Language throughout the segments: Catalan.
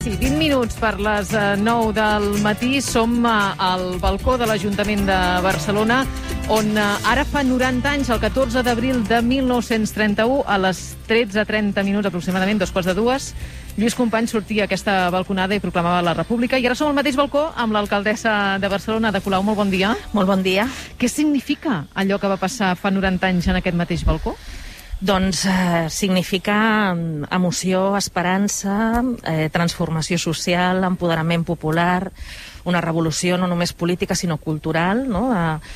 sí, 20 minuts per les 9 del matí. Som al balcó de l'Ajuntament de Barcelona, on ara fa 90 anys, el 14 d'abril de 1931, a les 13:30 minuts aproximadament, 2:15, Lluís Companys sortia a aquesta balconada i proclamava la República. I ara som al mateix balcó amb l'alcaldessa de Barcelona, Ada Colau. Molt bon dia. Molt bon dia. Què significa allò que va passar fa 90 anys en aquest mateix balcó? Doncs significa emoció, esperança, transformació social, empoderament popular, una revolució no només política sinó cultural, no?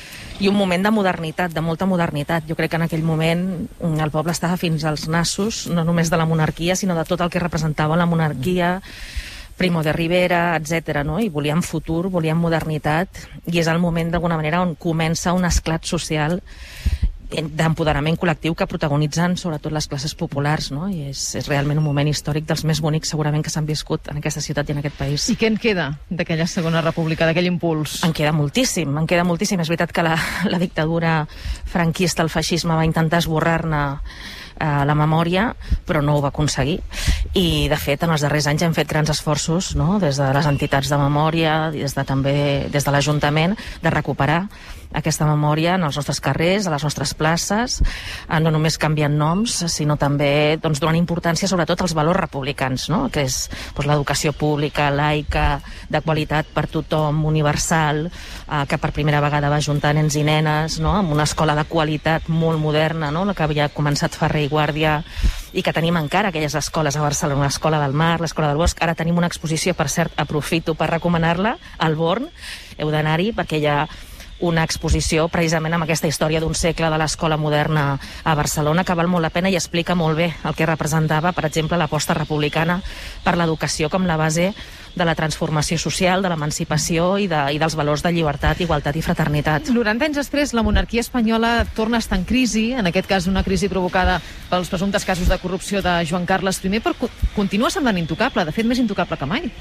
I un moment de modernitat, de molta modernitat. Jo crec que en aquell moment el poble estava fins als nassos, no només de la monarquia, sinó de tot el que representava la monarquia, Primo de Rivera, etc. No? I volíem futur, volíem modernitat, i és el moment d'alguna manera on comença un esclat social d'empoderament col·lectiu que protagonitzen sobretot les classes populars, no? I és realment un moment històric dels més bonics segurament que s'han viscut en aquesta ciutat i en aquest país. I què en queda d'aquella segona república, d'aquell impuls? En queda moltíssim, en queda moltíssim. És veritat que la dictadura franquista, el feixisme, va intentar esborrar-ne la memòria, però no ho va aconseguir. I, de fet, en els darrers anys hem fet grans esforços, no? Des de les entitats de memòria, també des de l'Ajuntament, de recuperar aquesta memòria en els nostres carrers, a les nostres places, no només canviant noms, sinó també donant importància sobretot als valors republicans, no? Que és l'educació pública, laica, de qualitat per tothom, universal, que per primera vegada va ajuntar nens i nenes, no? Amb una escola de qualitat molt moderna, no? La que havia començat Ferrer i Guàrdia, i que tenim encara aquelles escoles a Barcelona, l'Escola del Mar, l'Escola del Bosc. Ara tenim una exposició, per cert, aprofito per recomanar-la, al Born. Heu d'anar-hi perquè hi ha una exposició precisament amb aquesta història d'un segle de l'escola moderna a Barcelona, que val molt la pena i explica molt bé el que representava, per exemple, l'aposta republicana per l'educació com la base de la transformació social, de l'emancipació i dels valors de llibertat, igualtat i fraternitat. 90 anys després, la monarquia espanyola torna a estar en crisi, en aquest cas una crisi provocada pels presumptes casos de corrupció de Joan Carles I, però continua semblant intocable, de fet més intocable que mai.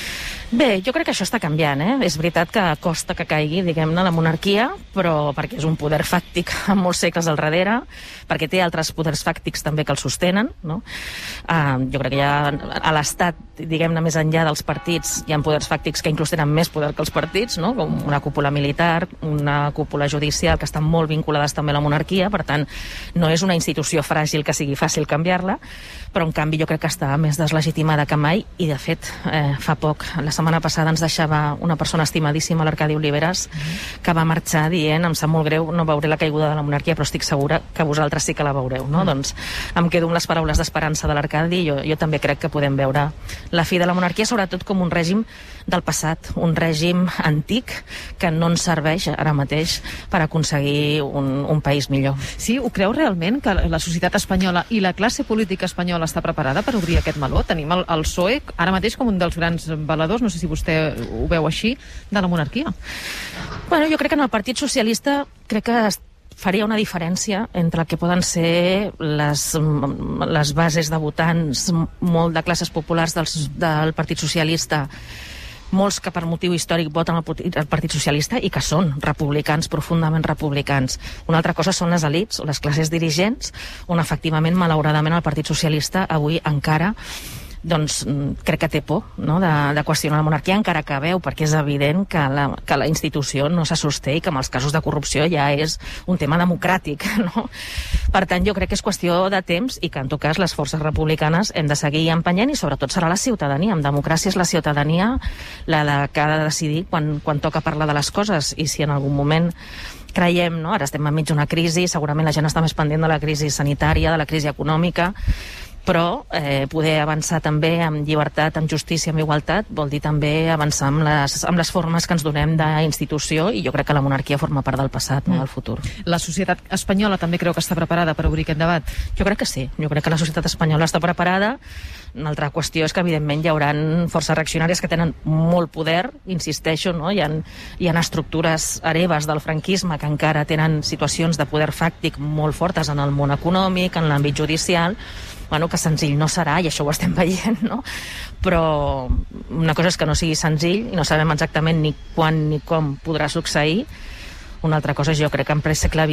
Bé, jo crec que això està canviant, És veritat que costa que caigui, diguem-ne, la monarquia, però perquè és un poder fàctic amb molts segles al darrere, perquè té altres poders fàctics també que el sostenen, no? Jo crec que a l'Estat, diguem-ne, més enllà dels partits, hi ha poders fàctics que inclús tenen més poder que els partits, no? Com una cúpula militar, una cúpula judicial, que estan molt vinculades també a la monarquia, per tant, no és una institució fràgil que sigui fàcil canviar-la, però en canvi jo crec que està més deslegitimada que mai, i de fet, fa poc, la setmana passada ens deixava una persona estimadíssima, l'Arcadi Oliveres, que va marxar dient: em sap molt greu, no veuré la caiguda de la monarquia, però estic segura que vosaltres sí que la veureu, no? Doncs em quedo amb les paraules d'esperança de l'Arcadi. Jo també crec que podem veure la fi de la monarquia, sobretot com un règim del passat, un règim antic que no ens serveix ara mateix per aconseguir un país millor. Sí, ho creu realment que la societat espanyola i la classe política espanyola està preparada per obrir aquest meló? Tenim el PSOE ara mateix com un dels grans valedors, no sé si vostè ho veu així, de la monarquia. Bueno, jo crec que en el Partit Socialista crec que faria una diferència entre el que poden ser les bases de votants molt de classes populars del Partit Socialista, molts que per motiu històric voten el Partit Socialista i que són republicans, profundament republicans. Una altra cosa són les elits o les classes dirigents, on efectivament, malauradament, el Partit Socialista avui encara crec que té por, no?, de qüestionar la monarquia, encara que veu, perquè és evident que la institució no se sosté i que amb els casos de corrupció ja és un tema democràtic, no? Per tant, jo crec que és qüestió de temps i que, en tot cas, les forces republicanes hem de seguir empenyent, i sobretot serà la ciutadania. En democràcia és la ciutadania que ha de decidir quan toca parlar de les coses, i si en algun moment creiem, no?, ara estem enmig d'una crisi, segurament la gent està més pendent de la crisi sanitària, de la crisi econòmica, però poder avançar també amb llibertat, amb justícia, amb igualtat, vol dir també avançar amb les formes que ens donem d'institució, i jo crec que la monarquia forma part del passat, no del futur. La societat espanyola també creu que està preparada per obrir aquest debat? Jo crec que sí, jo crec que la societat espanyola està preparada. Una altra qüestió és que, evidentment, hi haurà forces reaccionàries que tenen molt poder, insisteixo, no? Hi ha estructures hereves del franquisme que encara tenen situacions de poder fàctic molt fortes en el món econòmic, en l'àmbit judicial, que senzill no serà, i això ho estem veient, no? Però una cosa és que no sigui senzill, i no sabem exactament ni quan ni com podrà succeir. Una altra cosa, jo crec que en ple segle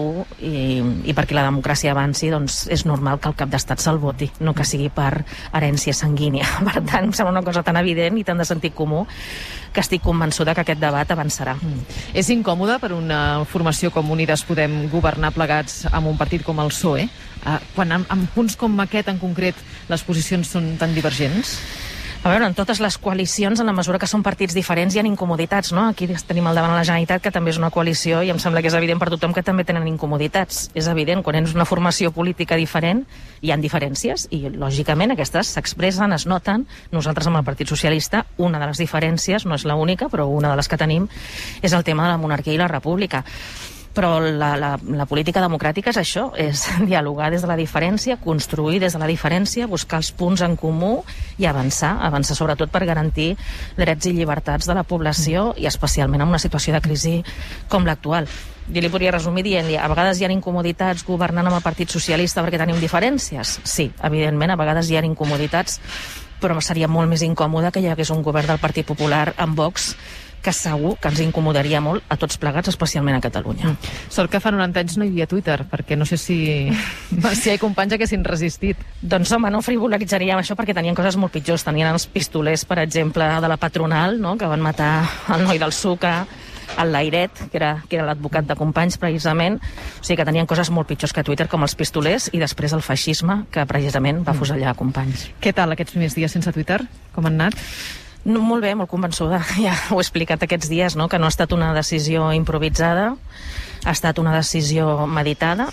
XXI i perquè la democràcia avanci, doncs és normal que el cap d'estat se'l voti, no que sigui per herència sanguínia. Per tant, em sembla una cosa tan evident i tan de sentit comú que estic convençuda que aquest debat avançarà. És incòmode per una formació com Unides Podem governar plegats amb un partit com el PSOE? Quan en punts com aquest en concret les posicions són tan divergents? A veure, en totes les coalicions, en la mesura que són partits diferents, hi ha incomoditats, no? Aquí tenim al davant la Generalitat, que també és una coalició, i em sembla que és evident per tothom que també tenen incomoditats. És evident, quan és una formació política diferent, hi ha diferències, i lògicament aquestes s'expressen, es noten. Nosaltres amb el Partit Socialista, una de les diferències, no és l'única, però una de les que tenim, és el tema de la monarquia i la república. Però la política democràtica és això, és dialogar des de la diferència, construir des de la diferència, buscar els punts en comú i avançar sobretot per garantir drets i llibertats de la població i especialment en una situació de crisi com l'actual. Jo li podria resumir dient-li, a vegades hi ha incomoditats governant amb el Partit Socialista perquè tenim diferències? Sí, evidentment, a vegades hi ha incomoditats, però seria molt més incòmode que hi hagués un govern del Partit Popular amb Vox, que segur que ens incomodaria molt a tots plegats, especialment a Catalunya. Sort que fa 90 anys no hi havia Twitter, perquè no sé si hi ha companys que haguessin resistit. Doncs home, no frivolitzaríem això perquè tenien coses molt pitjors. Tenien els pistolers, per exemple, de la patronal, no?, que van matar el noi del Suca, el Lairet, que era l'advocat de Companys, precisament. O sigui que tenien coses molt pitjors que Twitter, com els pistolers, i després el feixisme, que precisament va fusellar Companys. Què tal aquests primers dies sense Twitter? Com han anat? No, molt bé, molt convençuda. Ja ho he explicat aquests dies, no?, que no ha estat una decisió improvisada, ha estat una decisió meditada,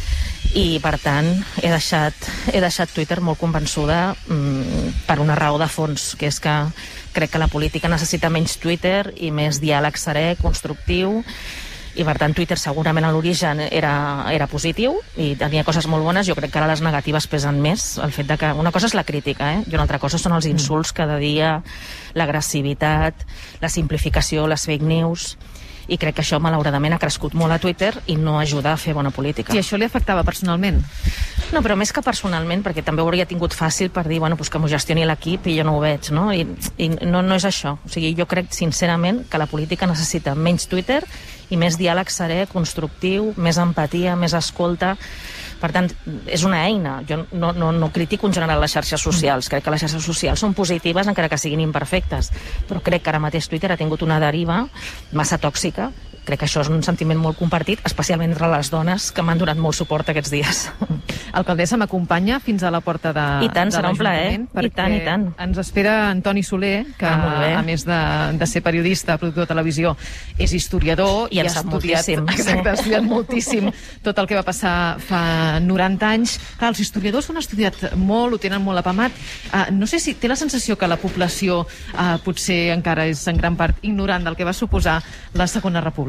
i per tant he deixat Twitter molt convençuda per una raó de fons, que és que crec que la política necessita menys Twitter i més diàleg serè, constructiu, i per tant Twitter segurament a l'origen era positiu i tenia coses molt bones. Jo crec que ara les negatives pesen més. El fet de que una cosa és la crítica, i una altra cosa són els insults cada dia, l'agressivitat, la simplificació, les fake news, i crec que això malauradament ha crescut molt a Twitter i no ajuda a fer bona política. I això li afectava personalment? No, però més que personalment, perquè també ho hauria tingut fàcil per dir, bueno, pues que m'ho gestioni l'equip i jo no ho veig, no? I no és això. O sigui, jo crec sincerament que la política necessita menys Twitter i més diàleg serè, constructiu, més empatia, més escolta. Per tant, és una eina. Jo no critico en general les xarxes socials. Crec que les xarxes socials són positives encara que siguin imperfectes, però crec que ara mateix Twitter ha tingut una deriva massa tòxica. Crec que això és un sentiment molt compartit, especialment entre les dones, que m'han donat molt suport aquests dies. Alcaldessa, m'acompanya fins a la porta de l'Ajuntament? I tant, serà un plaer. I tant. Ens espera Antoni Soler, que a més de ser periodista, productor de televisió, és historiador i ha estudiat, exacte, ha estudiat moltíssim tot el que va passar fa 90 anys. Clar, els historiadors ho han estudiat molt, ho tenen molt apamat. No sé si té la sensació que la població potser encara és en gran part ignorant del que va suposar la Segona República.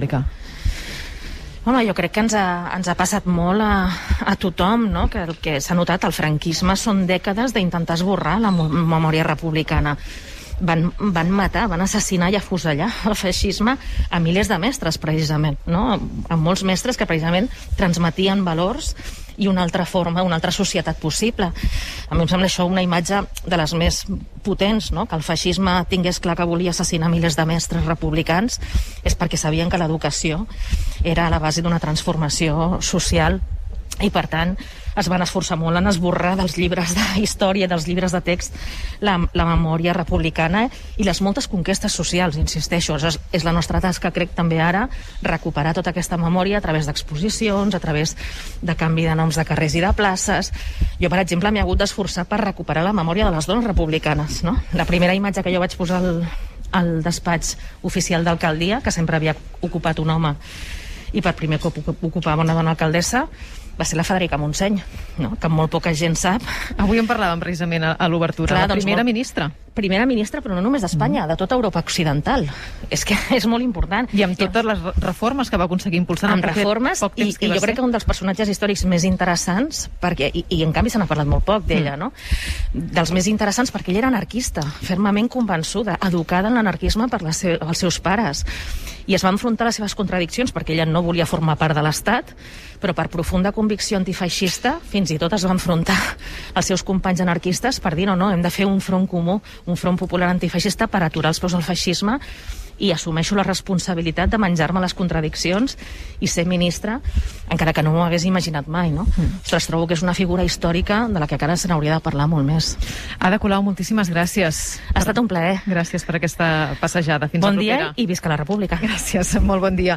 Home, jo crec que ens ha passat molt a tothom, no?, que el que s'ha notat, el franquisme, són dècades d'intentar esborrar la memòria republicana. Van matar, van assassinar i afusellar el feixisme a milers de mestres, precisament, no?, a molts mestres que precisament transmetien valors i una altra forma, una altra societat possible. A mi em sembla això una imatge de les més potents, no?, que el feixisme tingués clar que volia assassinar milers de mestres republicans, és perquè sabien que l'educació era la base d'una transformació social i, per tant, es van esforçar molt en esborrar dels llibres de història, dels llibres de text, la memòria republicana i les moltes conquestes socials, insisteixo. És la nostra tasca, crec, també ara, recuperar tota aquesta memòria a través d'exposicions, a través de canvi de noms de carrers i de places. Jo, per exemple, m'he hagut d'esforçar per recuperar la memòria de les dones republicanes, no? La primera imatge que jo vaig posar al despatx oficial d'alcaldia, que sempre havia ocupat un home i per primer cop ocupava una dona alcaldessa, va ser la Federica Montseny, no?, que molt poca gent sap. Avui en parlàvem precisament a l'obertura. La primera ministra. Primera ministra, però no només d'Espanya, de tota Europa occidental. És que és molt important. I amb totes les reformes que va aconseguir impulsar en reformes, i jo crec que un dels personatges històrics més interessants, perquè, i en canvi se n'ha parlat molt poc d'ella, no?, dels més interessants, perquè ella era anarquista, fermament convençuda, educada en l'anarquisme per els seus pares, i es va enfrontar a les seves contradiccions, perquè ella no volia formar part de l'Estat, però per profunda convicció antifeixista fins i tot es va enfrontar als seus companys anarquistes per dir no, hem de fer un front comú, un front popular antifeixista per aturar els peus del feixisme i assumeixo la responsabilitat de menjar-me les contradiccions i ser ministra, encara que no m'ho hagués imaginat mai, no? Ostres, trobo que és una figura històrica de la que encara se n'hauria de parlar molt més. Ada Colau, moltíssimes gràcies. Ha estat un plaer. Gràcies per aquesta passejada. Fins bon la propera. Dia i visca la República. Gràcies, molt bon dia.